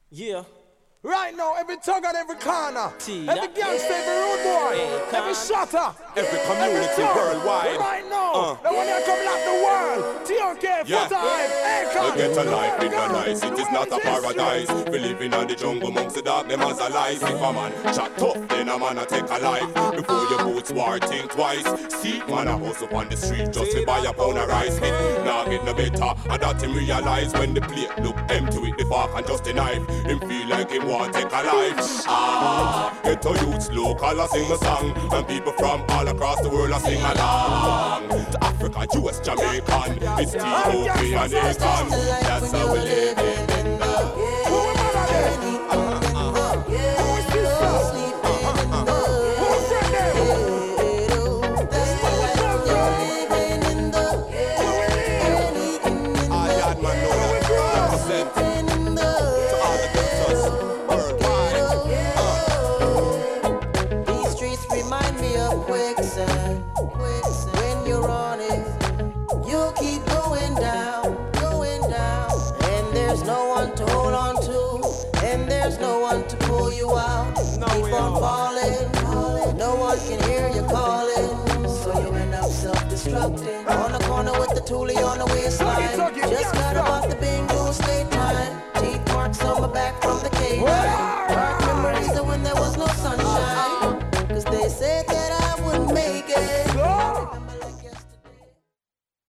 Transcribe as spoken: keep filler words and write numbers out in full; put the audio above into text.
Yeah. Right now, every tug on every corner, See every that? gangster, every rude boy, Hey, every shotter, Every community every worldwide. Right now, Uh. the one that come lock the world. T O K, Yeah. Foot Hive, Akon. We get a life in the a nice, it is not a paradise. We living on the jungle amongst the dark, them as a life. If a man chat tough, then a man a take a life. Before your boots war, think twice. See, man a hustle on the street just to buy a pound of rice. It nah get no better, and that him realize when the plate look empty with the fork and just a knife. Him feel like him want take a life. Ah, get to youths local, I sing a song, and people from all across the world I sing along. To Africa, U S, Jamaican, it's T O P and Akon. That's how we live in the Who am I then? Who is this girl? Who is that then? I had my know that represent to all the daughters worldwide. These streets remind me of quicksand. When you're on it, you'll keep going down, going down. And there's no one to hold on to, and there's no one to pull you out. Keep on falling, no one can hear you calling. So you end up self-destructing. On the corner with the toolie on the waistline. Just got about the bingo state time. Teeth marks on my back.